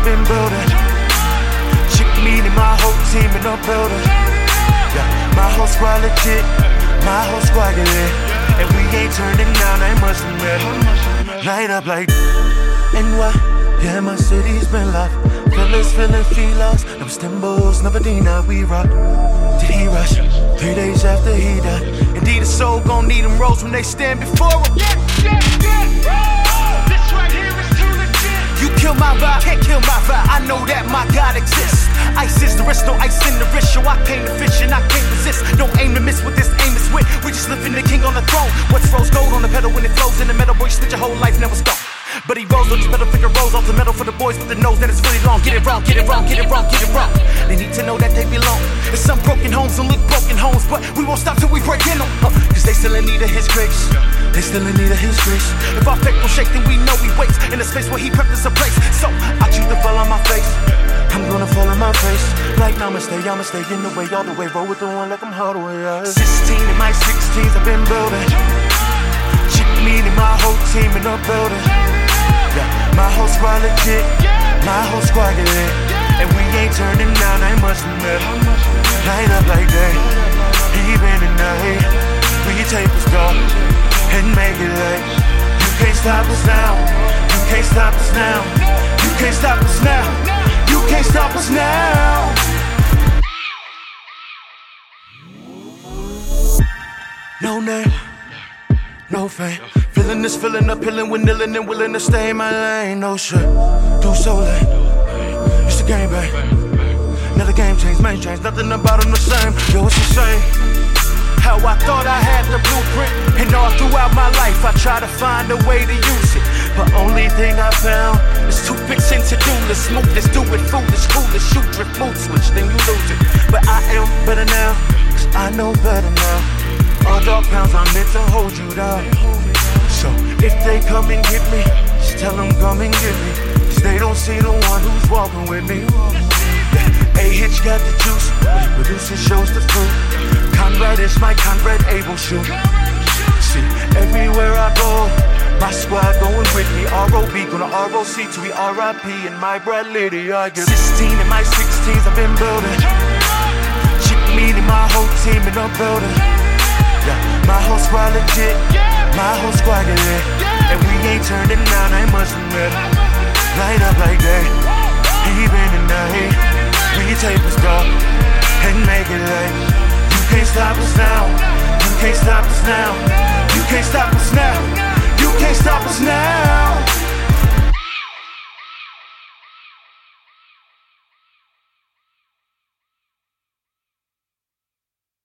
been building. Chick meeting my whole team in the building. Yeah, my whole squad legit, my whole squad get it. And we ain't turning down, ain't much to admit. Light up like NY, yeah, my city's been locked. Fellas feeling feelers, them Stimbos, never deny we rock. Did he rush? 3 days after he died. Indeed, a soul gon' need them rolls when they stand before him. This right here is too legit. You kill my vibe, can't kill my vibe. I know that my God exists. Ice is the wrist, no ice in the wrist. Yo, I came to fish and I can't resist. Don't aim to miss with this aim is wit. We just living the king on the throne. What's rose gold on the pedal when it flows in the metal? Boy, you spent your whole life, never stop. But he rolls on his metal, figure rolls off the metal for the boys with the nose that is really long. Get it wrong, get it wrong, get it wrong, get it wrong. They need to know that they belong. There's some broken homes and look broken homes, but we won't stop till we break in them. Cause they still in need of his grace. They still in need of his grace. If our faith don't shake, then we know he waits in a space where he prepped us a place. So I choose to fall on my face. I'm gonna fall on my face. Like namaste, I'ma stay in the way all the way. Roll with the one like I'm Hardaway. 16 in my 16s, I've been building. Chick meeting my whole team in the building. Yeah, my whole squad legit, my whole squad get it. And we ain't turning down, ain't much to admit. Light up like day, even at night. We take us go and make it late. You can't stop us now, you can't stop us now. You can't stop us now, you can't stop us now. No name, no fame. Feeling this, feeling up, peeling, winning and willing to stay in my lane. No shit, do so late. It's the game, babe. Now the game changed, main change, nothing about them the same. Yo, it's the same. How I thought I had the blueprint, and all throughout my life I try to find a way to use it. But only thing I found is toothpicks and to-do list. Move this, do it, foolish, foolish, shoot, drift, mood switch, then you lose it. But I am better now, cause I know better now. All dog pounds are meant to hold you down. So if they come and get me, just tell them come and get me. Cause they don't see the one who's walking with me. A-Hitch got the juice, but he produces shows the fruit. Conrad is my Conrad Abel shoe. See, everywhere I go, my squad going with me. R.O.B. gonna R.O.C. to be R.I.P. and my Brad Liddy. I get 16 in my 16s, I've been building. Chick meeting my whole team in the building. Yeah, my whole squad legit, my whole squad get it. And we ain't turning down, ain't much to admit. Light up like day, even at night. We take us go and make it late. You can't stop us now, you can't stop us now. You can't stop us now.